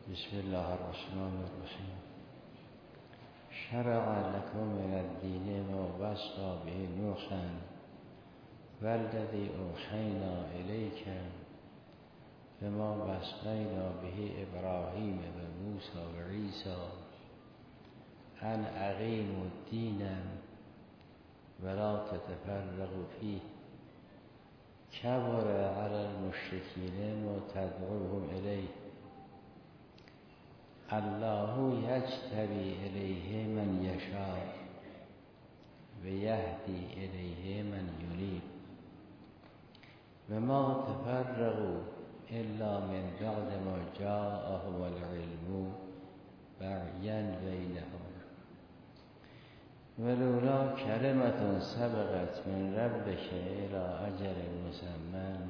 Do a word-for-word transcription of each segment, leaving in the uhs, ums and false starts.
بسم الله الرحمن الرحیم. شرع لكم من الدین ما وصى به نوحا والذی اوحینا الیک بما وصینا به ابراهیم و موسی و عیسی ان اقیموا الدین ولا تتفرقوا فیه کبر علی المشرکین ما تدعوهم الیه الله یجتبی الیه من یشاء و یهدی الیه من ینیب و ما تفرقوا الا من بعد ما جاءهم العلم بغیا بینهم ولولا کلمة سبقت من ربک الی اجل مسمى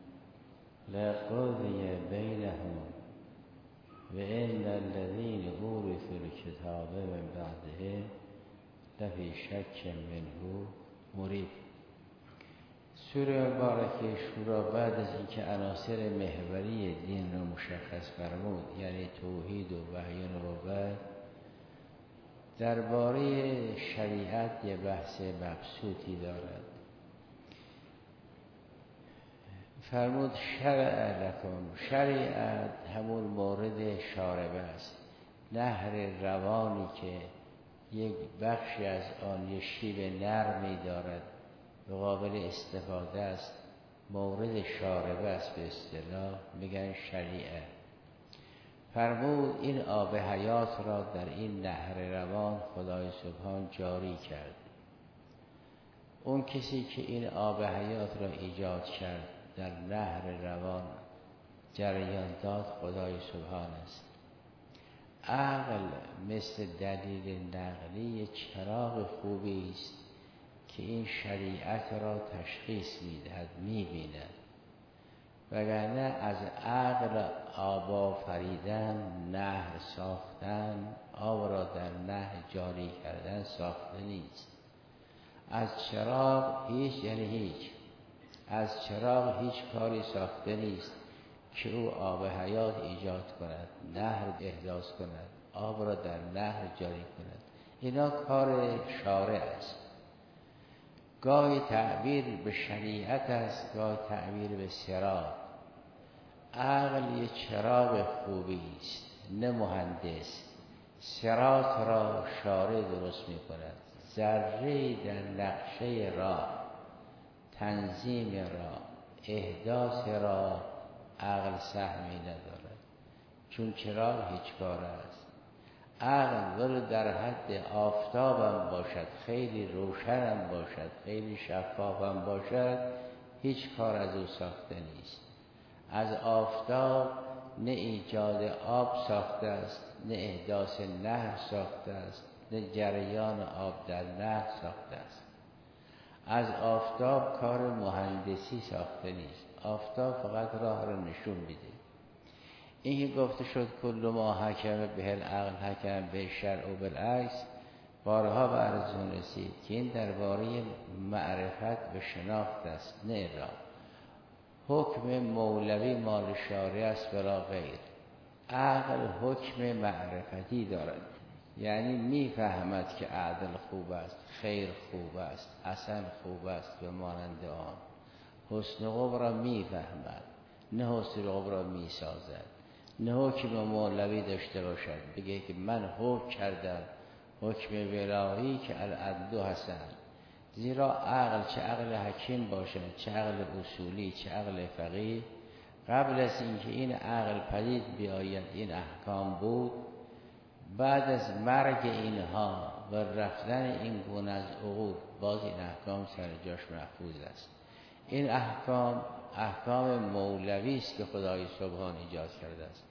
لقضی بینهم و ان الذین اورثوا الکتاب من بعده لفی شک منه مریب. سوره مبارکه شورا بعد از اینکه عناصر محوری دین را مشخص فرمود، یعنی توحید و وحی و نبوت، درباره شریعت یه بحث مبسوطی دارد. فرمود شرع لکم، شریعت همون مورد شاربه است، نهر روانی که یک بخشی از آن یه شیب نرمی دارد و قابل استفاده است، مورد شاربه است، به اصطلاح میگن شریعه. فرمود این آب حیات را در این نهر روان خدای سبحان جاری کرد. اون کسی که این آب حیات را ایجاد کرد، در نهر روان جریان داد، خدای سبحان است. عقل مثل دلیل نقلی چراغ خوبی است که این شریعت را تشخیص میدهد، میبیند. وگرنه از عقل آب آفریدن، نهر ساختن، آب را در نهر جاری کردن ساخته نیست. از چراغ هیچ، یعنی هیچ از چراغ هیچ کاری ساخته نیست که او آب حیات ایجاد کند، نهر احداث کند، آب را در نهر جاری کند. اینا کار شارع است. گاهی تعبیر به شریعت است، گاهی تعبیر به صراط. عقل یک چراغ خوبی است، نه مهندس. صراط را شارع درست می کند. ذره در نقشه راه، تنظیم را، احداث را عقل سهمی ندارد، چون چراغ هیچ کار است. عقل ولو در حد آفتابم باشد، خیلی روشنم باشد، خیلی شفافم باشد، هیچ کار از او ساخته نیست. از آفتاب نه ایجاد آب ساخته است، نه احداث نهر ساخته است، نه جریان آب در نهر ساخته است. از آفتاب کار مهندسی ساخته نیست. آفتاب فقط راه را نشون میده. این که گفته شد کل ما حکم به العقل حکم به شرع و بالعکس، بارها به عرضون رسید که این درباره معرفت به شناخت است، نه را. حکم مولوی مال شارع است بلا غیر. عقل حکم معرفتی دارد، یعنی میفهمد که عدل خوب است، خیر خوب است، حسن خوب است و مانند آن. حسن خوب را میفهمد، نه حسن خوب را میسازد. نه حکم مولوی داشته باشد بگه که من حکم کردم حکم الهی که العدل حسن. زیرا عقل، چه عقل حکیم باشد، چه عقل اصولی، چه عقل فقیه، قبل از اینکه این عقل پدید بیاید این احکام بود. بعد از مرگ اینها و رفتن این گونه از عقول، باز این احکام سر جاش محفوظ است. این احکام احکام مولوی است که خدای سبحان ایجاد کرده است.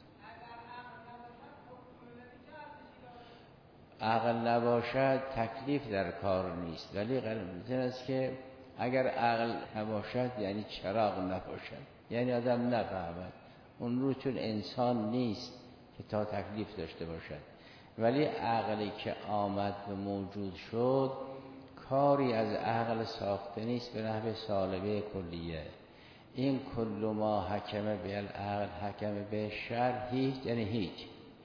عقل نباشد تکلیف در کار نیست. ولی قلمزن است که اگر عقل نباشد یعنی چراغ نباشد، یعنی آدم نفهمد. اون رو چون انسان نیست که تا تکلیف داشته باشد. ولی عقلی که آمد و موجود شد، کاری از عقل ساخته نیست به نحو سالبه کلیه. این کل ما حکم به العقل حکم به شرع، هیچ یعنی هیچ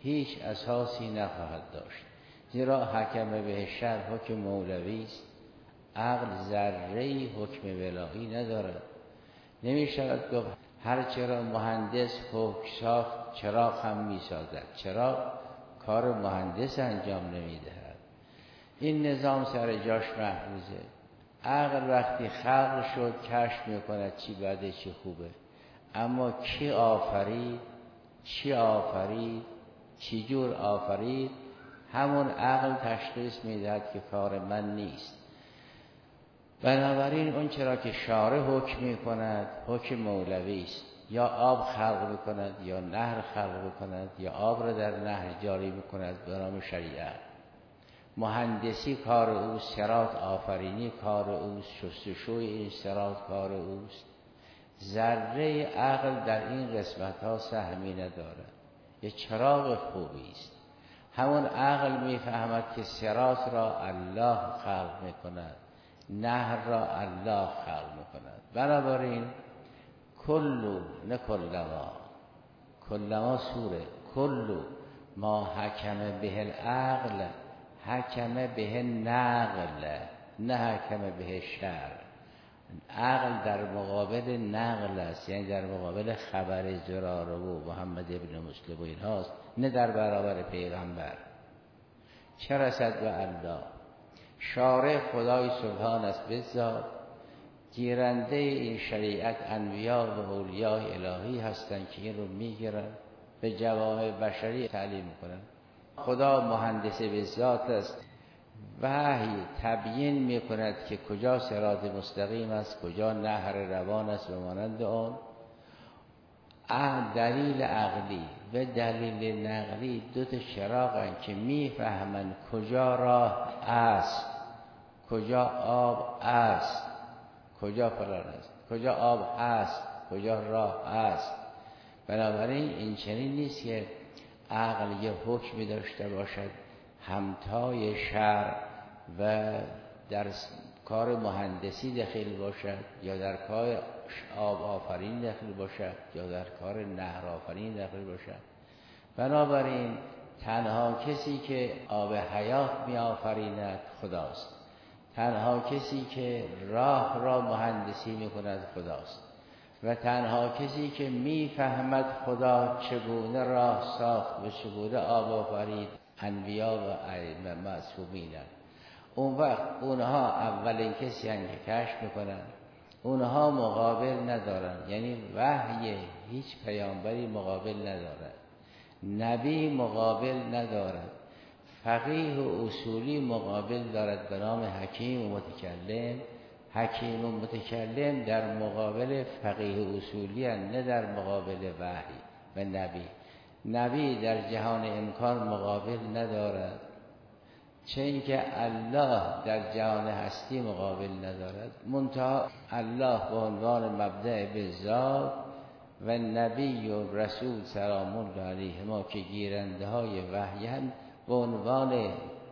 هیچ اساسی نخواهد داشت، زیرا حکم به شر حکم مولوی است. عقل ذره‌ای حکم ولایی ندارد. نمی شود گفت هر چرا مهندس حکم ساخت چراغ هم می سازد. چراغ کار مهندس انجام نمی دهد. این نظام سر جاش محفوظه. عقل وقتی خلق شد کشف می کند چی بده چی خوبه، اما کی آفرید، چی آفرید، چی جور آفرید، همون عقل تشخیص می دهد که کار من نیست. بنابراین اون چرا که شارع حکم می کند حکم مولوی است. یا آب خلق می کند یا نهر خلق می کند یا آب را در نهر جاری می کند به نام شریعت. مهندسی کار اوست، صراط آفرینی کار اوست، شستشوی این صراط کار اوست. ذره عقل در این قسمت ها سهمی ندارد. یه چراغ خوبی است. همون عقل میفهمد که صراط را الله خلق میکند، نهر را الله خلق میکند. بنابراین کلو نه کلما، کلما سوره کلو ما حکم به العقل حکم به نقل نه حکم به شر. عقل در مقابل نقل است، یعنی در مقابل خبر زراره و محمد ابن مسلم و این هاست، نه در برابر پیغمبر. چه رسد به الله؟ شارع خدای سبحان است بذات. گیرنده این شریعت انبیا و اولیاء الهی هستند که این رو میگیرن به جوامع بشری تعلیم میکنن. خدا مهندس بذات است. وحی تبیین میکند که کجا صراط مستقیم است، کجا نهر روان است و مانند آن. دلیل عقلی و دلیل نقلی دو تا چراغند که میفهمند کجا راه است، کجا آب است، کجا فلان است، کجا آب است، کجا راه است. بنابراین این چنین نیست که عقل یه حکمی داشته باشد همتای شرع و در کار مهندسی دخیل باشد یا در کار آب آفرین دخیل باشد یا در کار نهر آفرین دخیل باشد. بنابراین تنها کسی که آب حیات می آفریند خداست. تنها کسی که راه را مهندسی می کند خداست. و تنها کسی که می فهمد خدا چگونه راه ساخت و چگونه آب آفرید انبیا و ائمه معصومینند. اون وقت اونها اولین کسی هستند که کشف میکنن. اونها مقابل ندارن، یعنی وحی هیچ پیامبری مقابل ندارد، نبی مقابل ندارد، فقیه و اصولی مقابل دارد به نام حکیم و متکلم. حکیم و متکلم در مقابل فقیه و اصولی هستند، نه در مقابل وحی و نبی. نبی در جهان امکان مقابل ندارد، چه اینکه الله در جهان هستی مقابل ندارد. منتها الله به عنوان مبدأ بالذات و نبی و رسول سلام الله علیهما که گیرنده های وحی هم به عنوان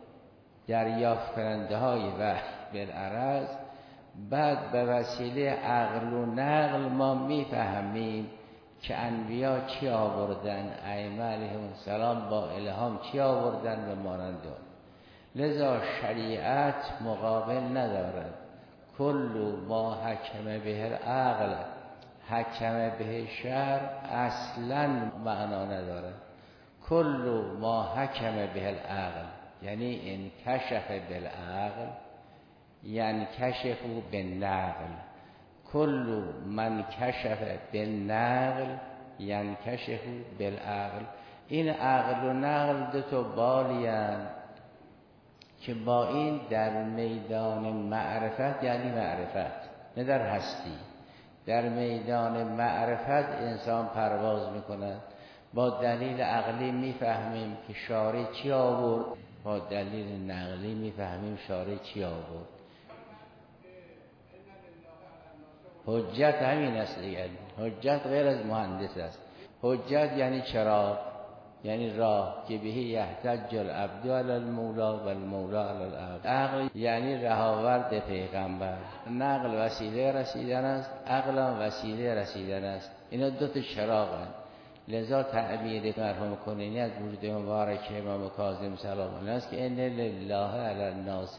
دریافت کننده های وحی بالعرض. بعد به وسیله عقل و نقل ما میفهمیم که انبیا چی آوردن، ائمه علیهم السلام با الهام چی آوردن و مانند آن. لذا شریعت مقابل ندارد. کل ما حکم به العقل حکم به شرع اصلا معنا ندارد. کل ما حکم به العقل یعنی این کشف بالعقل یعنی کشف بالنقل. کل من کشف بالنقل یعنی کشف بالعقل. این عقل و نقل دو تا بالی هستند که با این در میدان معرفت، یعنی معرفت نه در هستی، در میدان معرفت انسان پرواز میکند. با دلیل عقلی میفهمیم که شارع چی آورد، با دلیل نقلی میفهمیم شارع چی آورد. حجت همین است دیگر. حجت غیر از مهندس است. حجت یعنی چراغ، یعنی راه که بهی یحتج العبد علی المولا و المولا علی العبد. عقل یعنی رهاورد پیغمبر. نقل وسیله رسیدن است، عقل هم وسیله رسیدن است. اینا دو تا چراغند. لذا تعبیر مرحوم کنینی از وجود مبارک امام کاظم سلام الله است که ان لله علی الناس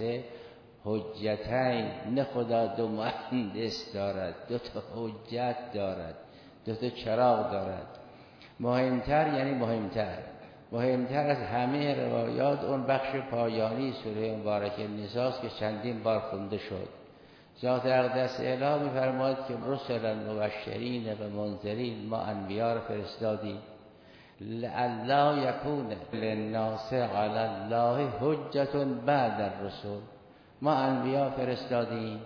حجتین، نه خدا دو مهندس دارد، دو تا حجت دارد، دو تا چراغ دارد. مهمتر یعنی مهمتر مهمتر از همه روایات اون بخش پایانی سوره مبارک النساء است که چندین بار خونده شد. ذات اقدس اله می‌فرماید که رسلا مبشرین و منذرین، ما انبیا را فرستادیم لئلا یکون للناس علی الله حجة بعد الرسل. ما انبیا فرستادیم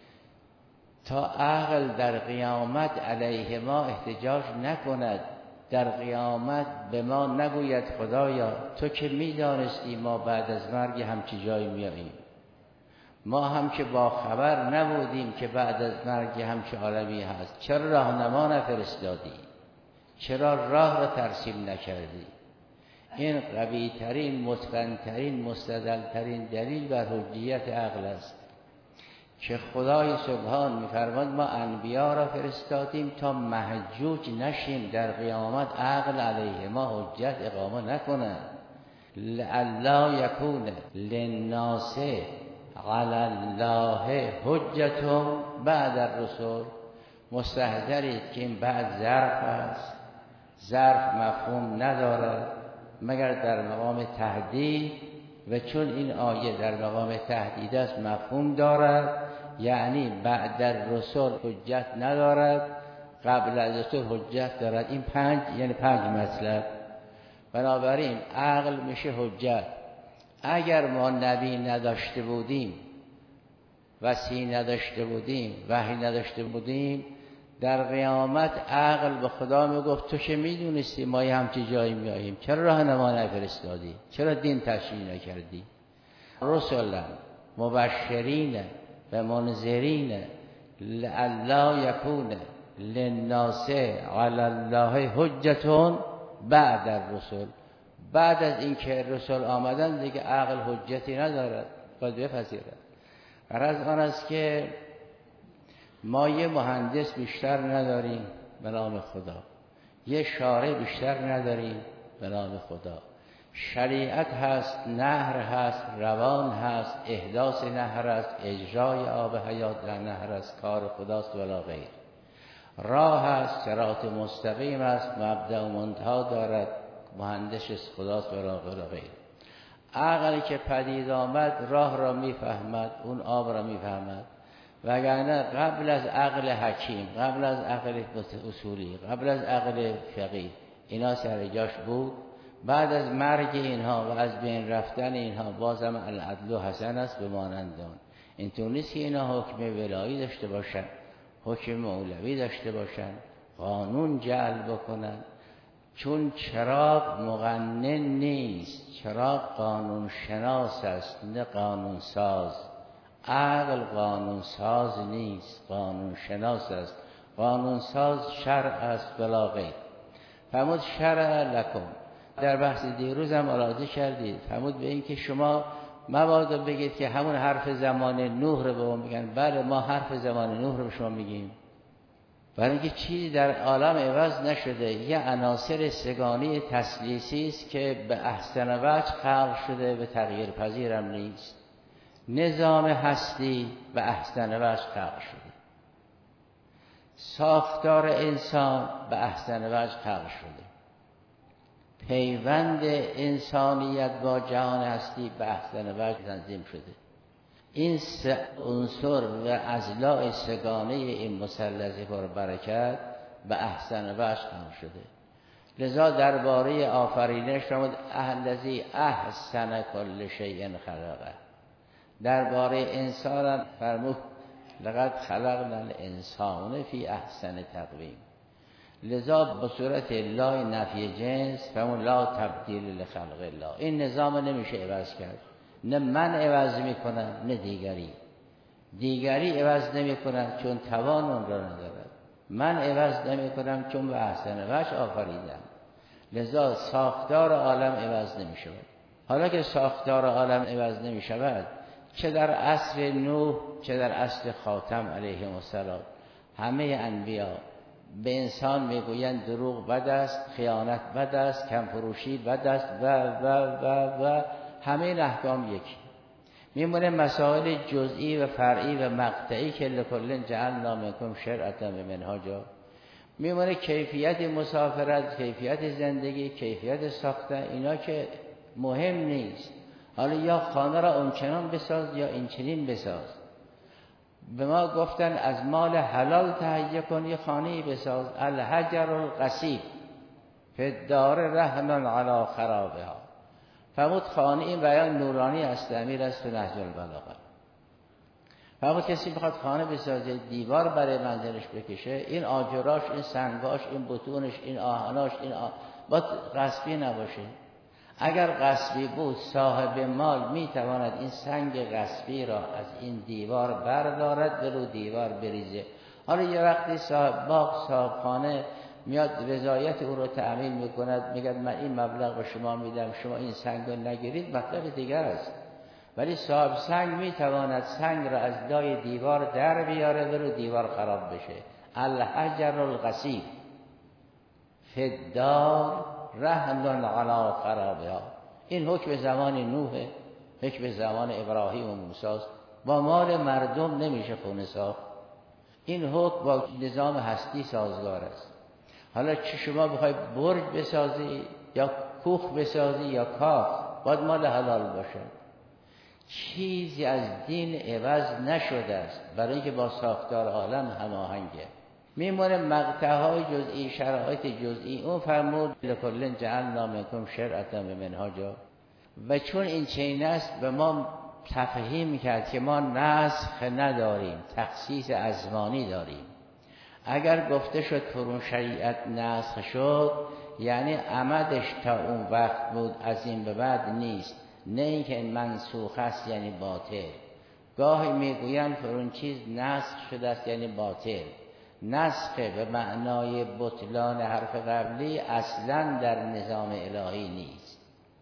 تا عقل در قیامت علیه ما احتجاج نکند، در قیامت به ما نگوید خدایا تو که میدانستی ما بعد از مرگ همچی جایی میاییم، ما هم که با خبر نبودیم که بعد از مرگ همچه عالمی هست، چرا راهنما نفرستادی؟ چرا راه را ترسیم نکردی؟ این قوی ترین، متقن ترین، مستدل ترین دلیل بر حجیت عقل است که خدای سبحان میفرماد ما انبیا را فرستادیم تا محجوج نشیم، در قیامت عقل علیه ما حجت اقامه نکنه. لئلا یکون للناس علی الله حجة بعد الرسل. مستحضرید که این بعد ظرف است، ظرف مفهوم ندارد مگر در مقام تهدید، و چون این آیه در مقام تهدید است مفهوم دارد، یعنی بعد الرسل حجت ندارد، قبل از رسول حجت دارد. این پنج یعنی پنج مطلب. بنابراین عقل میشه حجت. اگر ما نبی نداشته بودیم، وصی نداشته بودیم، وحی نداشته بودیم، در قیامت عقل به خدا میگفت تو که میدونستی ما یه همچی جایی میاییم، چرا راهنما نفرستادی؟ چرا دین تشریع نکردی؟ رسولا مبشرین و منذرین لئلا یکون للناس علی الله حجة بعد الرسل. بعد از اینکه رسول آمدن دیگه عقل حجتی ندارد، باید بپذیرد. غرض آن است که ما یه مهندس بیشتر نداریم به نام خدا، یه شارع بیشتر نداریم به نام خدا. شریعت هست، نهر هست، روان هست، احداث نهر است، اجرای آب حیات در نهر است، کار خداست ولا غیر. راه هست، صراط مستقیم است، مبدأ و منتها دارد، مهندس خداست ولا غیر. عقلی که پدید آمد راه را میفهمد، اون آب را میفهمد، وگرنه قبل از عقل حکیم، قبل از عقل اصولی، قبل از عقل فقیه اینا سر جاش بود. بعد از مرگ اینها و از بین رفتن اینها بازم العدل حسن است به مانندان. اینطور نیست که اینا حکم ولایی داشته باشن، حکم مولوی داشته باشن، قانون جعل بکنن، چون چراغ مقنن نیست، چراغ قانون شناس است نه قانون ساز. عقل قانون ساز نیست، قانون شناس است. قانون ساز شرع است بلا غیر. فرمود شرع لکم. در بحث دیروز هم علاوه کردید، فرمود به این که شما مبادا بگید که همون حرف زمان نوح رو به ما میگن. بله ما حرف زمان نوح رو به شما میگیم، برای اینکه چیزی در عالم عوض نشده. یه عناصر سگانی تسلیسی است که به احسن وجه خلق شده، به تغییر پذیرم نیست. نظام هستی به احسن وجه خلق شده، ساختار انسان به احسن وجه خلق شده، پیوند انسانیت با جهان هستی به احسن وجه تنظیم شده. این سه عنصر و اضلاع سگانه این مثلث پربرکت به احسن وجه خلق شده. لذا درباره آفرینش فرمود الذی احسن کل شیء خلقه. درباره انسان فرمود لقد خلقنا الانسان فی احسن تقویم. لذا به صورت لا نفی جنس فرمود لا تبدیل لخلق الله. این نظام نمیشه عوض کرد، نه من عوض میکنم نه دیگری. دیگری عوض نمیکنم چون توان اون را ندارد، من عوض نمیکنم چون به احسن وجه آفریدم. لذا ساختار عالم عوض نمیشود. حالا که ساختار عالم عوض نمیشود، چه در عصر نوح چه در عصر خاتم علیه السلام، همه انبیا به انسان میگویند دروغ بد است، خیانت بد است، کمفروشی بد است و و و و همه این احکام یکی. میمونه مسائل جزئی و فرعی و مقطعی که لکل جعلنا منکم شرعة و منهاجا. میمونه کیفیت مسافرت، کیفیت زندگی، کیفیت ساختن، اینا که مهم نیست. حالا یا خانه را اونچنان بساز یا اینچنین بساز. به ما گفتن از مال حلال تهیه کن، یه خانه‌ای بساز. الحجر القصیب فی الدار رهن علی خرابها. فرمود خانه، این بیان نورانی است، امیر است تو نهج البلاغه. فرمود کسی بخواد خانه بسازه، دیوار برای منزلش بکشه، این آجراش، این سنگاش، این بطونش، این آهناش، این آه... باید غصبی نباشه. اگر غصبی بود صاحب مال میتواند این سنگ غصبی را از این دیوار بردارد و رو دیوار بریزه. حالا یه وقتی صاحب باغ، صاحب خانه میاد رضایت او رو تأمین میکند، میگه من این مبلغ به شما میدم، شما این سنگ رو نگیرید، مطلب دیگر است. ولی صاحب سنگ میتواند سنگ را از لای دیوار در بیاره و رو دیوار خراب بشه. الحجر القصیب فی الدار رهن علی خرابها. این حکم زمان نوح، حکم زمان ابراهیم و موسی است. با مال مردم نمیشه خونه ساخت. این حکم با نظام هستی سازگار است. حالا چه شما بخوای برج بسازی یا کوخ بسازی یا کاخ، باید مال حلال باشه. چیزی از دین عوض نشده است، برای اینکه با ساختار عالم هماهنگه. میمونه مقطع‌های جزئی، شرایط جزئی. اون فرمود لکل جعلنا منکم شرعة و منهاجا. و چون این چنین است به ما تفهیم کرد که ما نسخ نداریم، تخصیص ازمانی داریم. اگر گفته شد فرون شریعت نسخ شد، یعنی عمدش تا اون وقت بود، از این به بعد نیست. نه اینکه منسوخ است یعنی باطل. گاهی میگویند فرون چیز نسخ شده است یعنی باطل. نسخ به معنای بطلان حرف قبلی اصلا در نظام الهی نیست.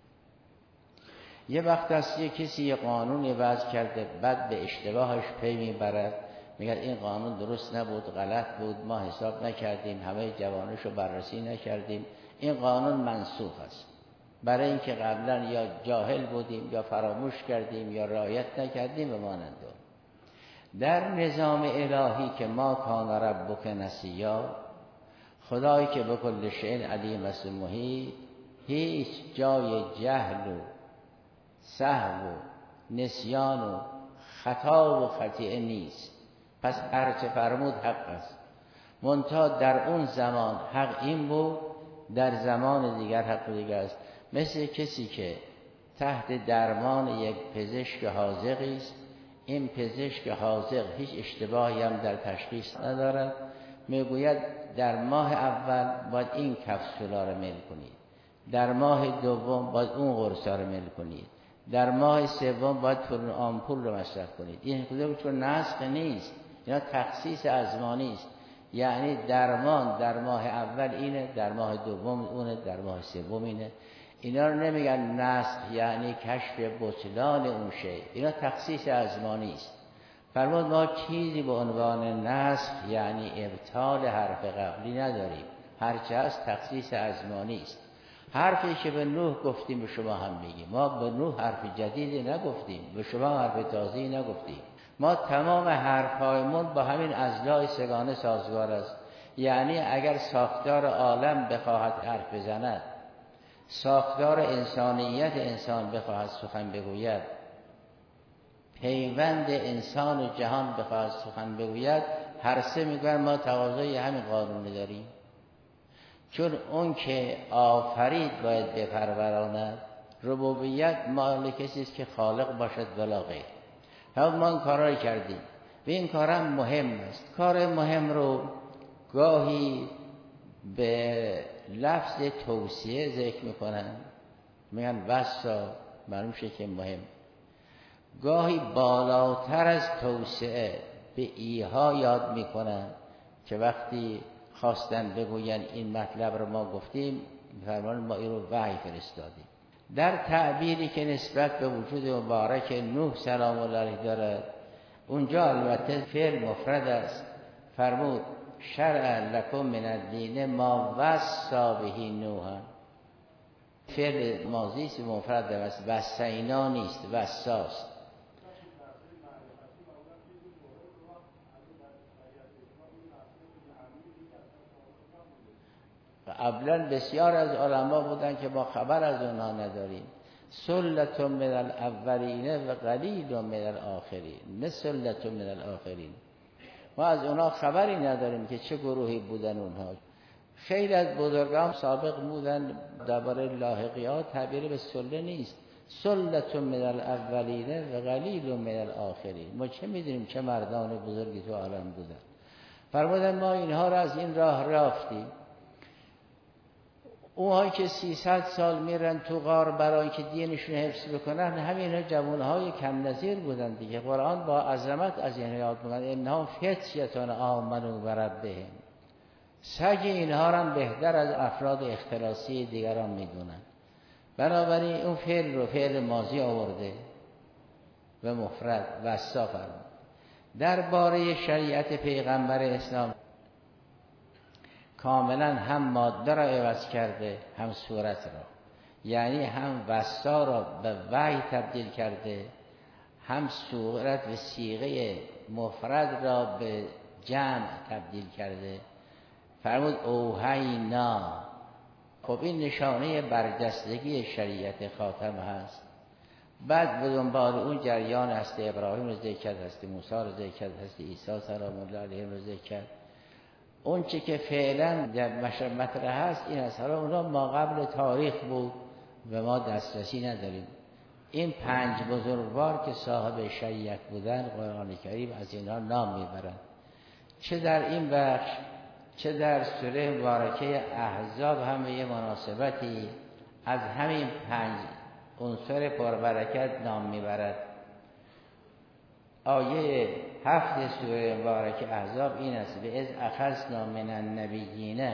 یه وقت است یه کسی یه قانونی وضع کرده، بعد به اشتباهش پی میبرد، میگه این قانون درست نبود، غلط بود، ما حساب نکردیم، همه جوانشو بررسی نکردیم، این قانون منسوخ است. برای اینکه قبلا یا جاهل بودیم یا فراموش کردیم یا رعایت نکردیم و مانند. در نظام الهی که ما کان ربک نسیا، خدایی که به کل شیء علیم است محیط، هیچ جای جهل و سهو و نسیان و خطا و خطیئه نیست. پس هرچه فرمود حق است. منتها در اون زمان حق این بود، در زمان دیگر حق دیگر است. مثل کسی که تحت درمان یک پزشک حاذقی است، این پزشک حاذق هیچ اشتباهی هم در تشخیص ندارد، میگوید در ماه اول باید این کپسولا رو میل کنید، در ماه دوم باید اون قرصا رو میل کنید، در ماه سوم باید فرون آمپول رو مصرف کنید. این کدوم چون نسخ نیست، اینا تخصیص ازمانی است. یعنی درمان در ماه اول اینه، در ماه دوم اونه، در ماه سوم اینه. اینا رو نمیگن نسخ یعنی کشف بطلان اون شی، اینا تخصیص ازمانی است. فرمود ما چیزی به عنوان نسخ یعنی ابطال حرف قبلی نداریم، هرچه هست تخصیص ازمانی است. حرفی که به نوح گفتیم به شما هم میگیم. ما به نوح حرف جدیدی نگفتیم، به شما حرف تازه‌ای نگفتیم. ما تمام حرف‌هایمون با همین اضلاع سگانه سازگار است. یعنی اگر ساختار عالم بخواهد حرف بزند، ساختار انسانیت انسان بخواهد سخن بگوید، پیوند انسان و جهان بخواهد سخن بگوید، هر سه میگوید ما تقاضای همین قانون داریم. چون اون که آفرید باید بپروراند، ربوبیت مال کسی است که خالق باشد ولا غیر. هم ما این کارا رو کردیم و این کارم مهم است. کار مهم رو گاهی به لفظ توصیه ذکر میکنن، میگن واسا، معلوم شه که مهم. گاهی بالاتر از توصیه به ایها یاد میکنن که وقتی خواستن بگوین این مطلب رو ما گفتیم، فرمان ما این رو وحی فرستادیم. در تعبیری که نسبت به وجود مبارک نوح سلام الله علیه دارد، اونجا البته فعل مفرد است. فرمود شرع لکم من الدین ما وصا به نوح. فعل ماضی است مفرد است، وصینا نیست، وصاست. قبلا بسیار از علما بودن که ما خبر از اونها نداریم. سلة من الاولین و قلیل من الاخرین، نه سلة من الاخرین. ما از اونها خبری نداریم که چه گروهی بودن اونها. خیلی از بزرگان سابق بودن درباره لاحقیات تعبیر به سله نیست. سلة من الاولین و قلیل من الاخرین. ما چه میدونیم چه مردان بزرگی تو عالم بودن. فرمودن ما اینها را از این راه رفتیم. اونهایی که سیصد سال میرن تو غار برای که دینشون حفظ بکنن، همین ها جوانهای کم نظیر بودن دیگه. قرآن با عظمت از این یاد میکنه انها فتیتون آمنوا بربهم. سگ اینها را بهتر از افراد اختلاسی دیگران میدونن. بنابراین اون فعل رو فعل ماضی آورده و مفرد وصا فرمود. درباره شریعت پیغمبر اسلام کاملا هم ماده را عوض کرده هم صورت را، یعنی هم وصا را به وحی تبدیل کرده، هم صورت و صیغه مفرد را به جمع تبدیل کرده. فرمود اوحینا. خب این نشانه برجستگی شریعت خاتم هست. بعد به دنبال اون جریان هست ابراهیم رو ذکر کرد، هست موسی رو ذکر کرد، هست عیسی سلام الله علیه رو ذکر کرد. اون چی که فعلا در مطرح هست این است. حالا اونا ما قبل تاریخ بود و ما دسترسی نداریم. این پنج بزرگوار که صاحب شریعت بودن قرآن کریم از اینها نام میبرند. چه در این بخش چه در سوره مبارکه احزاب هم به یه مناسبتی از همین پنج عنصر پربرکت نام میبرد. آیه هفت سوره مبارکه احزاب این است: به از اخذنا من النبیین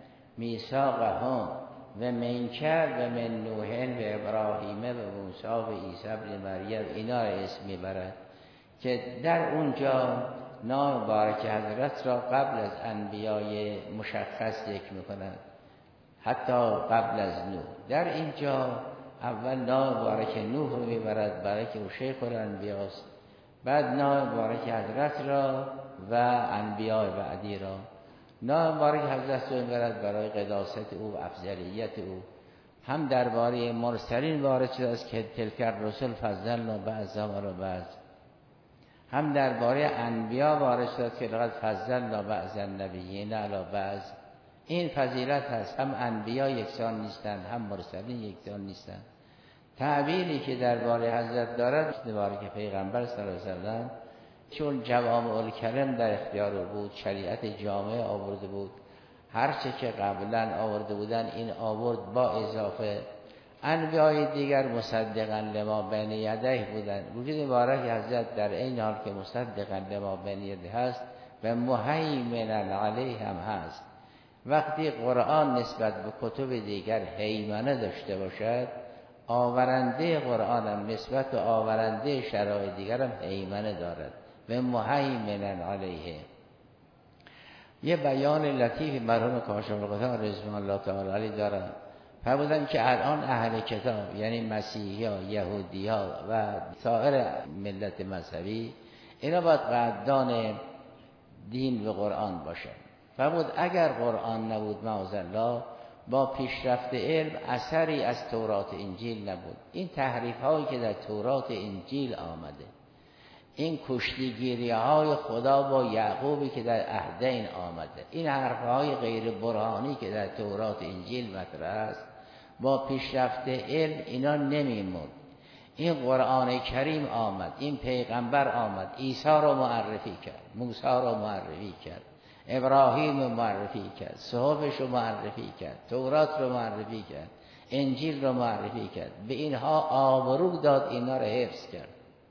میثاقهم و منک و من نوح و ابراهیم و موسی و عیسی ابن مریم. اینا را اسم میبرد که در اونجا نام مبارک حضرت را قبل از انبیای مشخص ذکر میکنند، حتی قبل از نوح. در اینجا اول نام مبارک نوح رو میبرد برای که او شیخ الانبیاست، بعد نام مبارک حضرت را و انبیاء بعدی را. نام مبارک حضرت رو میبرد برای قداست او و افضلیت او. هم درباره مرسلین وارد شده است که تلک الرسل فضلنا بعضهم علی بعض. هم درباره انبیا وارد شده است که لقد فضلنا بعض النبیین علی بعض. این فضیلت هست، هم انبیا یکسان نیستند هم مرسلین یکسان نیستند. تعبیری که درباره حضرت دارد درباره که پیغمبر صلی الله علیه و سلم چون جوامع الکلم در اختیار بود، شریعت جامع آورده بود، هر چه که قبلا آورده بودن این آورد با اضافه. انبیای دیگر مصدقاً لما بین یدیه بودن. وجود مبارک حضرت در این حال که مصدقاً لما بین یدیه هست و مهیمناً علیه هم هست. وقتی قرآن نسبت به کتب دیگر هیمنه داشته باشد، آورنده قرآن هم نسبت به آورنده شرایع دیگر هم هیمنه دارد و مهیمناً علیه. یه بیان لطیف مرحوم کاشف الغطا رضوان الله تعالی علیه دارن. فرمودن که الان اهل کتاب یعنی مسیحی ها، یهودی ها و سایر ملت مذهبی اینا باید قدردان دین و قرآن باشن. فرمود اگر قرآن نبود معاذالله با پیشرفت علم اثری از تورات انجیل نبود. این تحریف هایی که در تورات انجیل آمده، این کشتیگیری های خدا با یعقوبی که در عهدین آمده، این حرف های غیر برهانی که در تورات انجیل مطرح است، با پیشرفت علم اینا نمیموند. این قرآن کریم آمد، این پیغمبر آمد، عیسی رو معرفی کرد، موسی رو معرفی کرد، ابراهیم رو معرفی کرد، صحابش رو معرفی کرد، تورات رو معرفی کرد، انجیل رو معرفی کرد. به اینها آبرو داد، اینا رو حفظ کرد.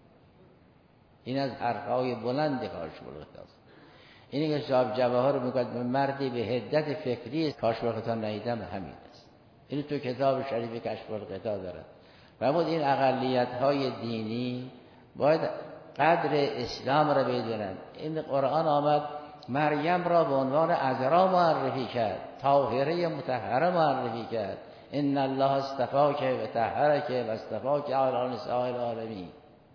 این از حرفهای بلند کاشف الغطا است. اینی که صاحب جواهر رو میگوید مردی به حدت فکری کاشف الغطا ندیدم همین است. این تو کتاب شریف کاشف الغطا دارد. فرمود این اقلیت های دینی باید قدر اسلام را بدونن. این قرآن آمد مریم را به عنوان عذرا معرفی کرد، طاهره مطهره معرفی کرد. ان الله اصطفاک و طهرک و اصطفاک علی نساء العالمین.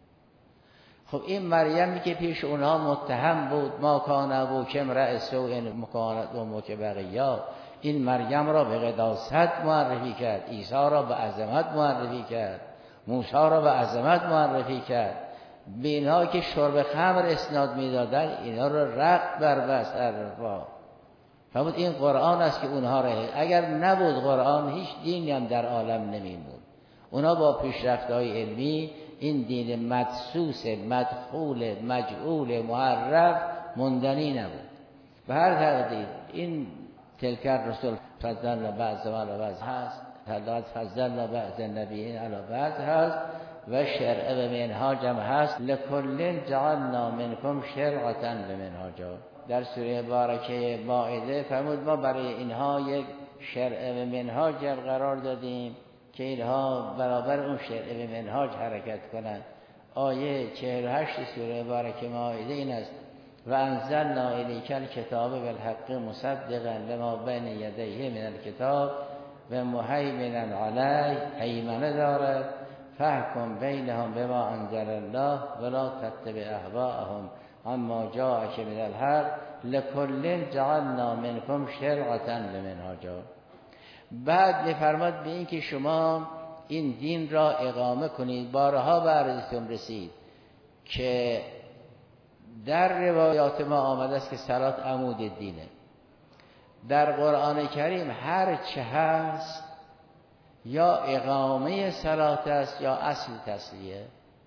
خب این مریمی که پیش اونها متهم بود، ما کان ابوک امرأ سوء مکانت امک بغیا، این مریم را به قداست معرفی کرد، عیسی را به عظمت معرفی کرد، موسی را به عظمت معرفی کرد. به اینها که شرب خمر اسناد میدادن، اینا را رق بر بست عرفا. فرمود این قرآن است که اونها را، اگر نبود قرآن هیچ دینی هم در عالم نمیمون. اونا با پیشرفت‌های علمی این دین مدسوس، مدخول، مجعول، محرف مندنی نبود. به هر تقدیر این تلک الرسل فضلنا بعضهم علی بعض هست، فضلنا بعض النبیین علی بعض هست و شرع و منهاج هم هست. لکل جعلنا منکم شرعة و منهاجا. در سوره مبارکه مائده فرمود ما برای اینها یک شرع و منهاج قرار دادیم که اینها برابر اون شرع و منهاج حرکت کنند. آیه چهل و هشت سوره مبارکه مائده این است: و انزلنا الیک الکتاب بالحق مصدقا لما بین یدیه من الکتاب و مهیمنا علیه، هیمنه دارد. فاحکم بینهم بما انزل الله ولا تتبع اهواءهم اما جاءک من الحق لکل جعلنا منکم شرعة و منهاجا. بعد می‌فرماد به این که شما این دین را اقامه کنید. بارها به عرضتون رسید که در روایات ما آمده است که صلات عمود دینه. در قرآن کریم هر چه هست یا اقامه صلات است یا اصل تسلیه.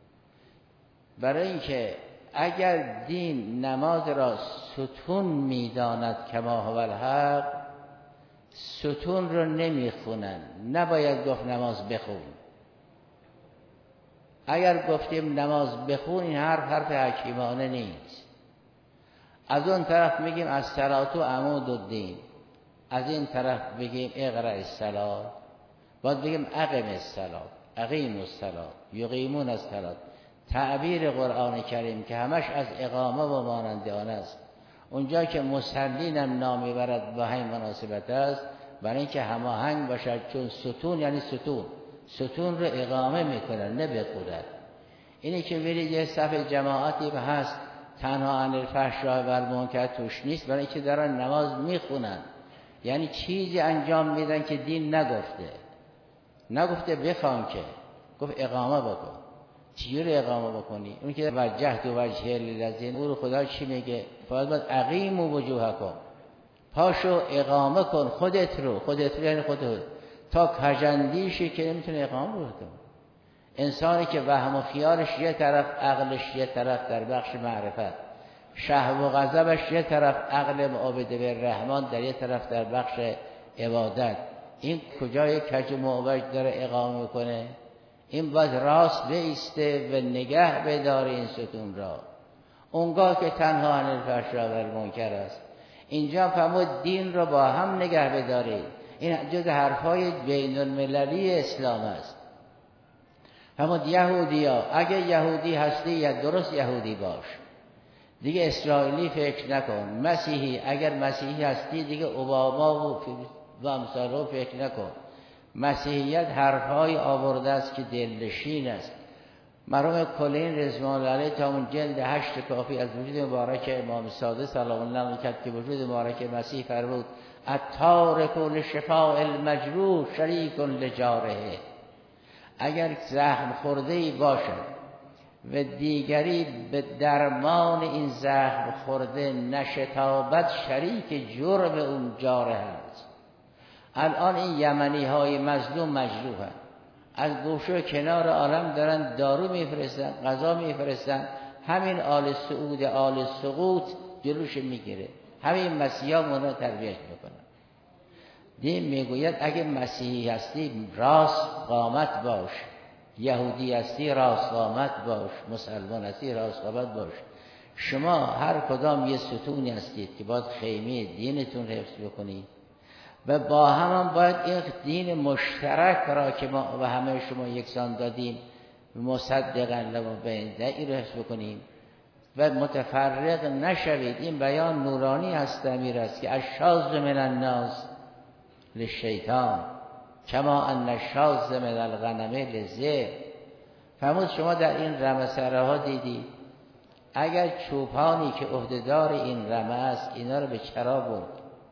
برای اینکه اگر دین نماز را ستون میداند کما هو الحق، ستون رو نمیخونن. نباید گفت نماز بخون. اگر گفتیم نماز بخون، این حرف حرف حکیمانه نیست. از اون طرف میگیم از صلات و عمود الدین، از این طرف بگیم اقرأ الصلاة، باید بگیم اقم الصلاة، اقیم الصلاة، یقیمون الصلاة. تعبیر قرآن کریم که همش از اقامه و مانند آن است. اونجا که مسلین هم نامی برد با همین مناسبت است، برای اینکه هماهنگ باشد. چون ستون یعنی ستون، ستون رو اقامه میکنن نه بخونن. اینی که میرید یه صف جماعتی هست تنها عن الفحشاء و المنکر توش نیست، برای اینکه دارن نماز میخونن، یعنی چیزی انجام میدن که دین نگفته. نگفته بخوان، که گفت اقامه بکن. چجوری اقامه بکنی؟ اون که وجهت وجهه للذین، او رو خدا چی میگه؟ باید باید اقیموا وجوهکم، پاشو اقامه کن خودت رو. خودت رو یعنی خودت، تا کجندیشی که نمیتونه اقامه بکنه. انسانی که وهم و خیالش یه طرف، عقلش یه طرف در بخش معرفت، شهو و غضبش یه طرف، عقل معابد به رحمان در یه طرف در بخش عبادت، این کجای کج و معوج داره اقامه میکنه؟ این باید راست بایسته و نگه بداره این ستون را. اونگاه که تنها عن الفحشاء و المنکر است. اینجا فرمود دین را با هم نگه بدارید. این جز حرفای بین المللی اسلام است. فرمود یهودی ها، اگه یهودی هستی یا درست یهودی باش، دیگه اسرائیلی فکر نکن. مسیحی، اگر مسیحی هستی دیگه اوباما و و امثالو فکر نکن. مسیحیت حرفهای آورده است که دلنشین است. مرحوم کلین رضوان الله علیه تا اون جلد هشت کافی از وجود مبارک امام صادق سلام الله علیه کرد که وجود مبارک مسیح فرمود التارک لشفاء المجروح شریک لجاره. اگر زخم خورده باشد و دیگری به درمان این زخم خورده نشتابد، شریک جرم اون جاره هست. الان این یمنی های مظلوم مجروح هست، از گوشه کنار عالم دارن دارو میفرستن، غذا میفرستن. همین آل سعود آل سقوط جلوش میگیره. همین مسیحا اونا تربیت میکنن. دین میگوید اگه مسیحی هستی راست قامت باش، یهودی هستی راست قامت باش، مسلمان هستی راست قامت باش. شما هر کدام یه ستونی هستید که باید خیمه دینتون حفظ بکنید و با هم باید این دین مشترک را که ما و همه شما یکسان دادیم مصدقاً لما بین این رو حفظ بکنیم. و متفرق نشوید. این بیان نورانی هست امیر است که الشاذ من الناس للشیطان کما ان الشاذ من الغنم للذئب. فرمود شما در این رمسره ها دیدید اگر چوپانی که عهدهدار این رمه است اینا رو به چرا برد،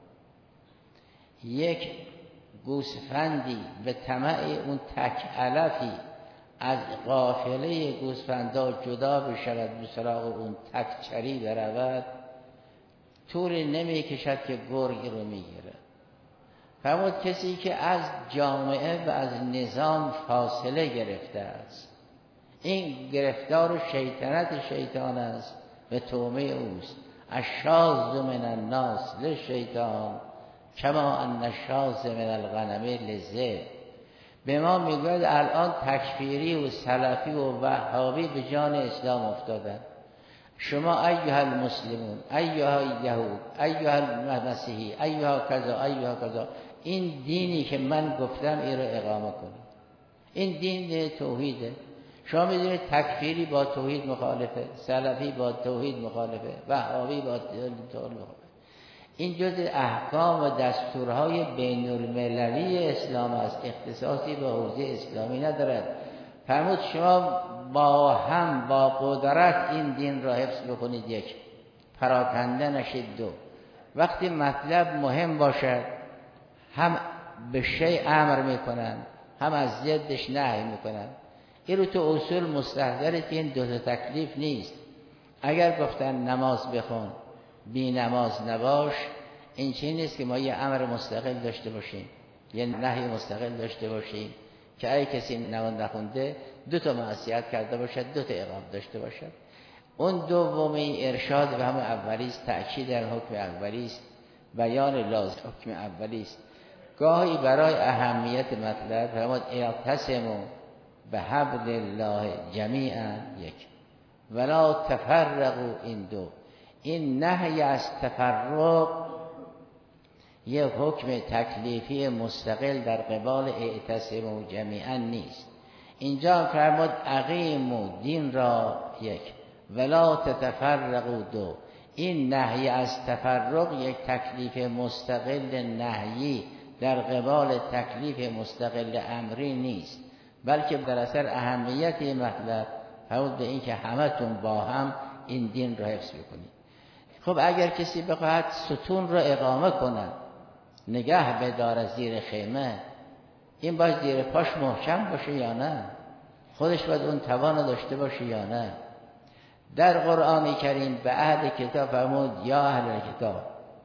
یک گوسفندی به طمع اون تک علفی از قافله گوسفندا جدا بشود به سراغ اون تک چری برود، طوری نمی کشد که گرگ رو میگیره. فرمود کسی که از جامعه و از نظام فاصله گرفته است، این گرفتار شیطنت شیطان است و تومه اوست. الشاذ من الناس للشیطان کما ان الشاذ من الغنم للذئب. به ما میگوید الان تکفیری و سلفی و وهابی به جان اسلام افتادن. شما ایها المسلمون، ایها یهود، ایها المسیحی، ایها کذا، ایها کذا، این دینی که من گفتم این رو اقامه کنید. این دین توحیده. شما میدونید تکفیری با توحید مخالفه، سلفی با توحید مخالفه، وهابی با توحید مخالفه. این جز احکام و دستورهای بین المللی اسلام است، اختصاصی به حوزه اسلامی ندارد. فرمود شما با هم با قدرت این دین را حفظ بکنید، یک پراکنده نشید. دو وقتی مطلب مهم باشد هم به شیء امر میکنن هم از ضدش نهی میکنن. این رو تو اصول مستحضرید که این دو تا تکلیف نیست. اگر گفتن نماز بخون بی نماز نباش، این چیزی نیست که ما یه امر مستقل داشته باشیم یه نهی مستقل داشته باشیم که اگه کسی نماز نخونده دو تا معصیت کرده باشد، دو تا اقامت داشته باشد. اون دومی ارشاد و هم اولی است، تأکید در حکم اولی است، بیان لازم حکم اولی است. گاهی برای اهمیت مطلب فرمود اعتصموا بحبل الله جمیعا، یک ولا تفرقوا. این دو، این نهی از تفرق یک حکم تکلیفی مستقل در قبال اعتصموا جمیعا نیست. اینجا فرمود اقیموا دین را، یک ولا تتفرقوا. دو، این نهی از تفرق یک تکلیف مستقل نهیی در قبال تکلیف مستقل امری نیست، بلکه در اثر اهمیت این مطلب فرمود به این که همتون با هم این دین را حفظ بکنید. خب اگر کسی بخواهد ستون را اقامه کند، نگه بداره زیر خیمه، این باید زیر پاش محکم باشه یا نه؟ خودش باید اون توان داشته باشه یا نه؟ در قرآن کریم به اهل کتاب فرمود یا اهل کتاب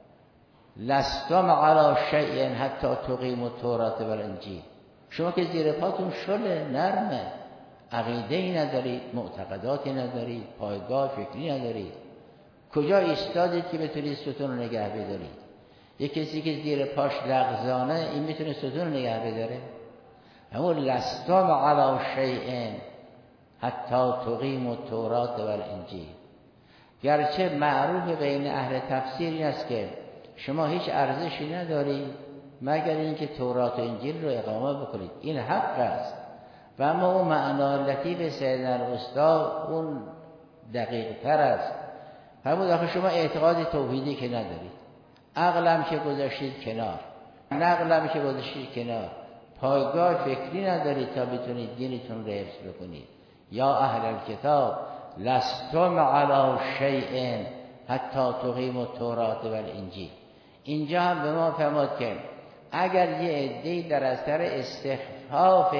لستم علی شیء حتی تقیموا التوراة والانجیل. شما که زیر پاتون شله نرمه، عقیده‌ای ندارید، معتقداتی ندارید، پایگاه فکری ندارید، کجا ایستادید که بتونید ستون رو نگه بدارید؟ یک کسی که زیر پاش لغزانه این میتونه ستون رو نگه بداره؟ همون لستم علی شیء حتی تقیموا التوراة والانجیل. گرچه معروف بین اهل تفسیر این است که شما هیچ ارزشی ندارید مگر اینکه تورات و انجیل رو اقامه بکنید، این حق است. و اما اون معنا لطیف سیدنا الاستاد اون دقیق تر است. فرمود آخه شما اعتقاد توحیدی که ندارید، عقلم که گذاشتید کنار، نقلم که گذاشتید کنار، پایگاه فکری ندارید تا بتونید دینتون رو حفظ بکنید. یا اهل الکتاب لستم علی شیء حتی تقیموا التوراة والانجیل. اینجا هم به ما فرمود که اگر یه عده‌ای در اثر استخفاف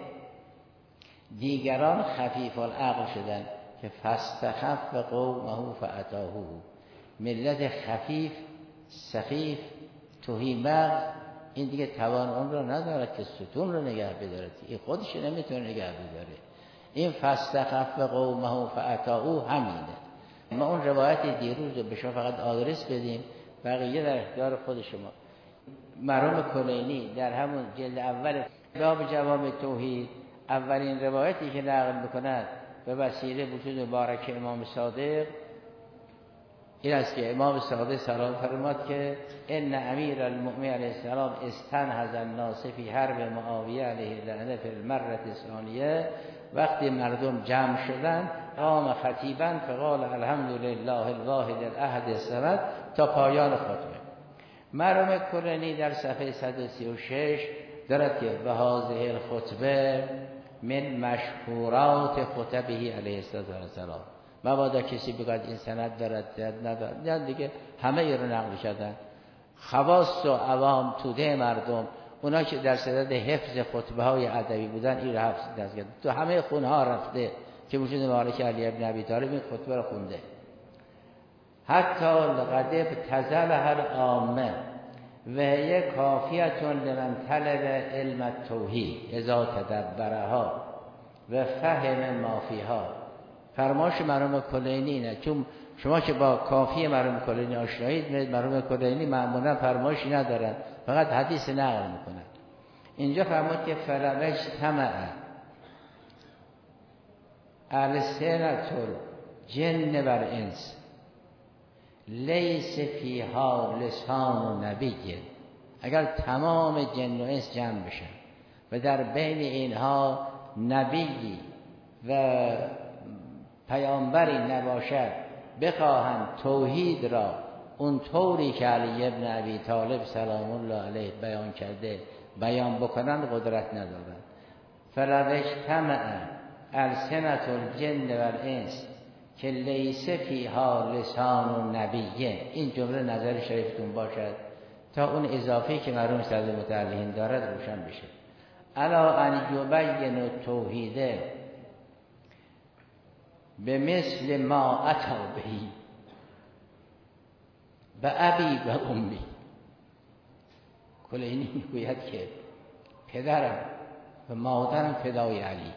دیگران خفیف العقل شدن که فاستخف قومه فاتاهوه، ملت خفیف سخیف توهیمغز این دیگه توان اون رو ندارد که ستون رو نگه بدارد، این خودش نمیتونه نگه بداره. این فاستخف قومه فاتاهوه همینه. ما اون روایت دیروز رو به شما فقط آدرس بدیم، بقیه در اختیار خود شما. مرحوم کلینی در همون جلد اول باب جوامع توحید اولین روایتی که نقل میکند به وسیله وجود مبارک امام صادق این است که امام صادق سلام فرمود که ان امیر المؤمنین علیه السلام استنهض الناس فی حرب معاویه علیه اللعنه فی المره الثانیه. وقتی مردم جمع شدن قام خطیبا فقال الحمد لله الواحد الاحد الصمد تا پایان خطبه. مرحوم کلینی در صفحه صد و سی و شش دارد که به هذه الخطبه من مشهورات خطبه علیه السلام. مبادا کسی بگوید این سند دارد ندارد، یعنی دیگه همه رو نقل شدن. خواص و عوام، توده مردم، اونا که در صدد حفظ خطبه های ادبی بودن این رو حفظ دست کرد. تو همه خونه ها رفته که وجود مالک علی ابن ابی طالب این خطبه رو خونده. حتی لقد ابتذل هر عامه و هی کافیتون لمن طلب علم التوحید اذا تدبرها و فهم ما فیها. فرمایش مرحوم کلینی اینه، چون شما که با کافی مرحوم کلینی آشنایید، مرحوم کلینی معمولا فرمایشی ندارن، فقط حدیث نقل میکنن. اینجا فرمود که فلوج تمع السنة الجن والانس لیس فیها لسان نبی. اگر تمام جن و انس جمع بشن و در بین اینها نبی و پیامبری نباشد، بخواهند توحید را اون طوری که علی ابن ابی طالب سلام الله علیه بیان کرده بیان بکنند قدرت ندارند. فلو اجتمع السنة الجن والانس که لیس فیها لسان نبیه. این جمله نظر شریفتون باشد تا اون اضافی که مرحوم صدر متعلقین دارد روشن بشه. الا ان یبین التوحید به مثل ما اتا بهی به ابی و امی. کلینی میگوید که پدرم و مادرم فدای علی.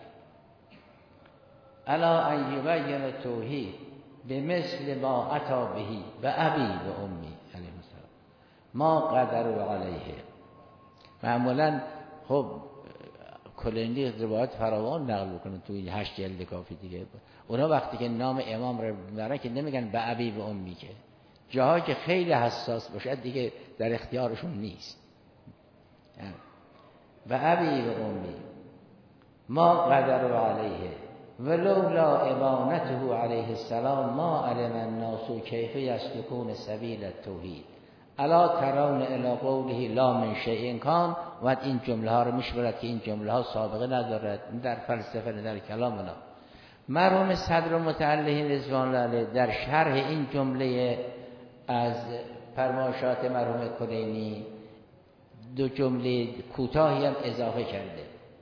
الا ان یبین التوحید به مثل ما اتا بهی به ابی و امی علیه السلام ما قدروا علیه. معمولا خب کلینی روایت فراوان نقل بکنه توی هشت جلد کافی دیگه. اونا وقتی که نام امام رو میبرن که نمیگن به ابی و امی، که جاهایی که خیلی حساس باشه دیگه در اختیارشون نیست. به ابی و امی ما قدروا علیه ولولا امانته علیه السلام ما علم الناس کیف یسلکون سبیل التوحید الا ترون الی قوله لا من شیء کان. و این جمله ها رو میشورد که این جمله ها سابقه ندارد در فلسفه در کلام اونا. مرحوم صدر متعلقین رضوان الله علیه در شرح این جمله از فرمایشات مرحوم کلینی دو جمله کوتاهی هم اضافه کرده.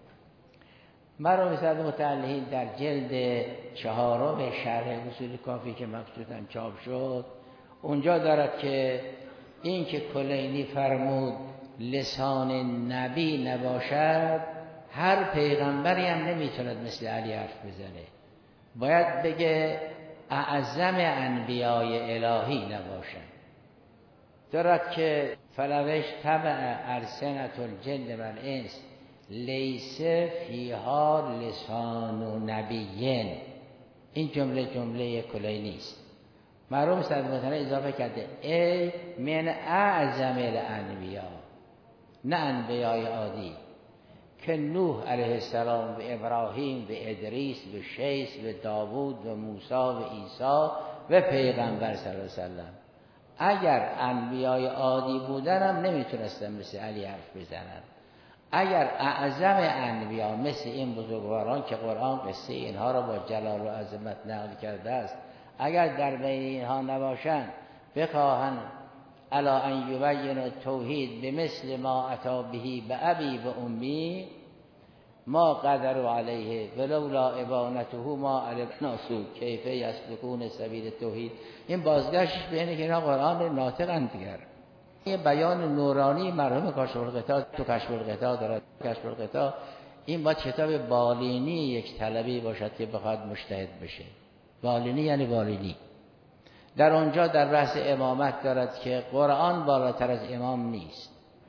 مرحوم صدر متعلقین در جلد چهارم شرح اصول کافی که مخصوصا چاپ شد اونجا دارد که این که کلینی فرمود لسان نبی نباشد، هر پیغمبری هم نمیتوند مثل علی حرف بزنه، باید بگه اعظم انبیای الهی نباشد. دارد که فلوش تبع السنة الجن والانس لیس فیها لسان نبیین. این جمله جمله کلینی است. مرحوم صدر متعلقین اضافه کرده ای من اعظم الانبیا، نه انبیای عادی که نوح علیه السلام و ابراهیم و ادریس و شیس و داوود و موسی و عیسی و پیغمبر صلی الله علیه وسلم. اگر انبیای عادی بودن هم نمیتونستن مثل علی حرف بزنن. اگر اعظم انبیا مثل این بزرگواران که قرآن قصه اینها را با جلال و عظمت نقل کرده است، اگر در بین اینها نباشند بخواهند الا ان یبین التوحید بمثل ما اتا بهی به ابی و امی ما قدروا علیه ولولا ابانته ما علی الناس کیف یسلکون سبیل التوحید. این بازگشتش به اینه که اینا قرآن ناطقند دیگر. این بیان نورانی مرحوم کاشف الغطا تو کشف الغطا دارد. کشف الغطا این باید کتاب بالینی یک طلبی باشد که بخواد مجتهد بشه. بالینی یعنی بالینی. در اونجا در بحث امامت دارد که قرآن بالاتر از امام نیست.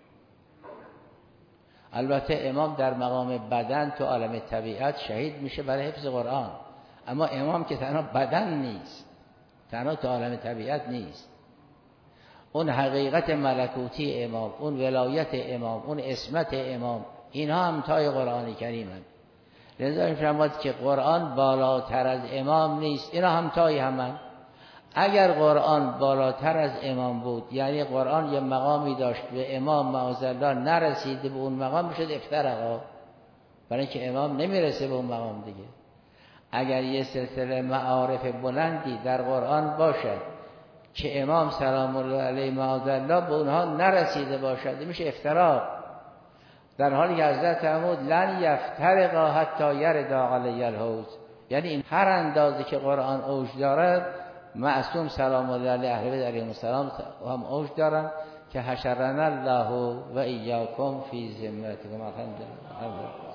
البته امام در مقام بدن تو عالم طبیعت شهید میشه برای حفظ قرآن، اما امام که تنها بدن نیست، تنها تو عالم طبیعت نیست. اون حقیقت ملکوتی امام، اون ولایت امام، اون عصمت امام، اینها هم تای قرآن کریم هست. لذا میفرماد که قرآن بالاتر از امام نیست. اینا همتای همن. اگر قرآن بالاتر از امام بود، یعنی قرآن یه مقامی داشت به امام معاذالله نرسیده به اون مقام، میشد افترقا، برای اینکه امام نمیرسه به اون مقام دیگه. اگر یه سلسله معارف بلندی در قرآن باشد که امام سلام الله علیه معاذالله به اونها نرسیده باشد، میشه افتراق. در حالی که حضرت فرمود لن یفترقا حتی یردا علی الحوض، یعنی این هر اندازه که قرآن اوج دارد، معصوم سلام الله علیه علیه السلام هم اوج دارن که حشرنا الله و ایاکم فی ذمتکم. الحمدلله.